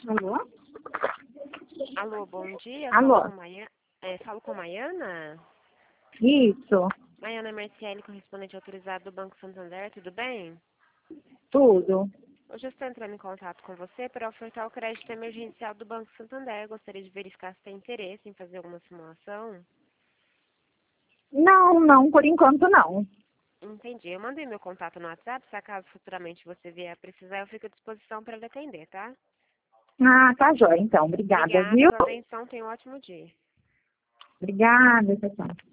Alô? Alô, bom dia. Alô? Falo com Maiana? Isso, Maiana Marciele, correspondente autorizado do Banco Santander, tudo bem? tudo. Hoje eu estou entrando em contato com você para ofertar o crédito emergencial do Banco Santander. Gostaria de verificar se tem interesse em fazer alguma simulação. Não, por enquanto não. Entendi. Eu mandei meu contato no WhatsApp. Se acaso futuramente você vier a precisar, eu fico à disposição para lhe atender, tá? Ah, tá jóia, então. Obrigada, Obrigada viu? pela atenção. Tenha um ótimo dia. Obrigada, tchau, tchau.